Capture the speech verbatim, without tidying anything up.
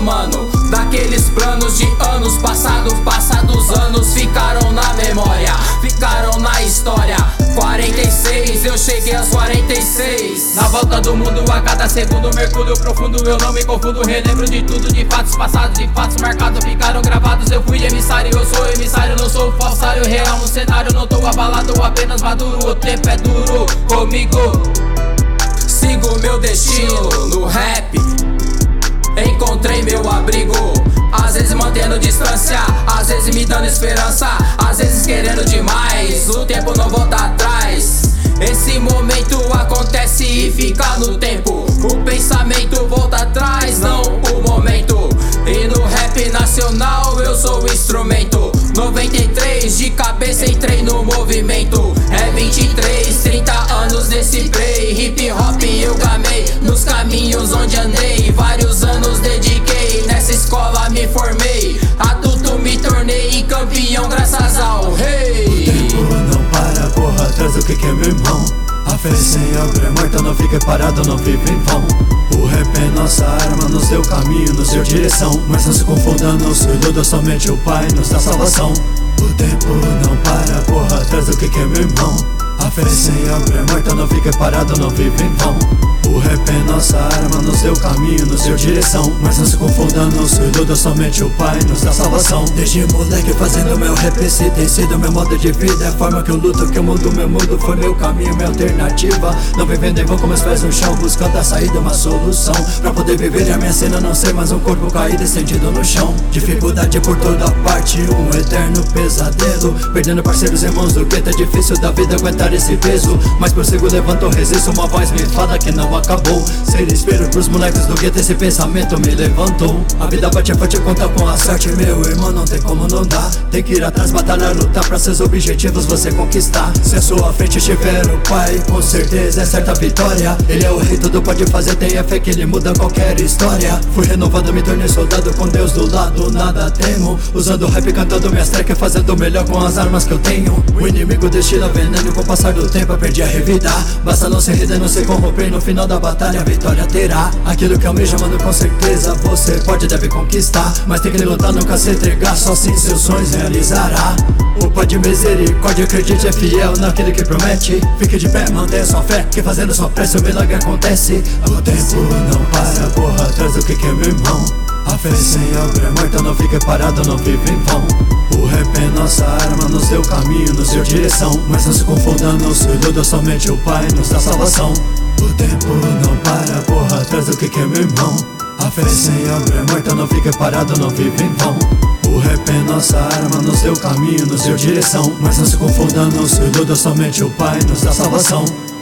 mano, daqueles planos de anos passados. Passados anos ficaram na memória, ficaram na história. Quarenta e seis, eu cheguei aos quarenta e seis. Na volta do mundo a cada segundo, mergulho profundo, eu não me confundo. Relembro de tudo, de fatos passados, de fatos marcados, ficaram gravados. Eu fui emissário, eu sou emissário, não sou falsário. Real no cenário, não tô abalado, apenas maduro. O tempo é duro comigo, sigo meu destino no rap. Encontrei meu abrigo, às vezes mantendo distância, às vezes me dando esperança, às vezes querendo demais. O tempo não volta atrás, esse momento acontece e fica no tempo. O pensamento volta atrás, não o momento. E no rap nacional eu sou o instrumento. Noventa e três, de cabeça entrei no movimento. É vinte e três, trinta anos nesse play. Hip hop eu gamei, nos caminhos onde andei. Vários anos dediquei, nessa escola me formei. Adulto me tornei e campeão graças ao rei. O tempo não para, porra, atrás do que que é meu irmão. A fé sem obra é morta, não fica parado, não vive em vão. O rap é nossa arma, nos deu caminho, nos deu direção. Mas não se confunda, não se iluda, somente o Pai nos dá salvação. O tempo não para, porra, atrás do que que é meu irmão. A fé sem obra é morta, não fica parado, não vive em vão. O rap é nossa arma, nos deu caminho, nos deu direção. Mas não se confunda, não se iluda, somente o Pai nos dá salvação. Desde moleque fazendo meu rap, esse tem sido meu modo de vida. É a forma que eu luto, que eu mudo, meu mundo foi meu caminho, minha alternativa. Não vivendo em vão com meus pés no chão, buscando a saída, uma solução. Pra poder viver a minha cena, não ser mais um corpo caído, estendido no chão. Dificuldade por toda parte, um eterno pesadelo. Perdendo parceiros, irmãos do gueto, é difícil da vida aguentar esse peso. Mas prossigo, levanto, resisto, uma voz me fala que não acabou. Ser espelho pros moleques do gueto, esse pensamento me levantou. A vida bate forte, conta com a sorte, meu irmão, não tem como não dar. Tem que ir atrás, batalhar, lutar pra seus objetivos você conquistar. Se a sua frente estiver o Pai, com certeza é certa vitória. Ele é o rei, tudo pode fazer, tenha fé que ele muda qualquer história. Fui renovado, me tornei soldado, com Deus do lado, nada temo. Usando rap, cantando minhas tracks, fazendo o melhor com as armas que eu tenho. O inimigo destila veneno, com o passar do tempo eu perdi a revidar. Basta não ser rida, não se corromper, no final da batalha a vitória terá. Aquilo que almeja, mano, com certeza você pode, deve conquistar. Mas tem que lutar, nunca se entregar, só assim seus sonhos realizará. O Pai de misericórdia, acredite, é fiel naquele que promete. Fique de pé, mantenha sua fé, que fazendo sua prece o milagre acontece. O tempo não para, porra, atrás do que que é meu irmão. A fé sem obra é morta, não fica parado, não vive em vão. O rap é nossa arma, nos deu caminho, nos deu direção. Mas não se confunda, não se iluda, somente o Pai nos dá salvação. O tempo não para, porra, atrás do que que é meu irmão. A fé sem obra é morta, não fica parado, não vive em vão. O rap é nossa arma, nos deu caminho, nos deu direção. Mas não se confunda, não se iluda, somente o Pai nos dá salvação.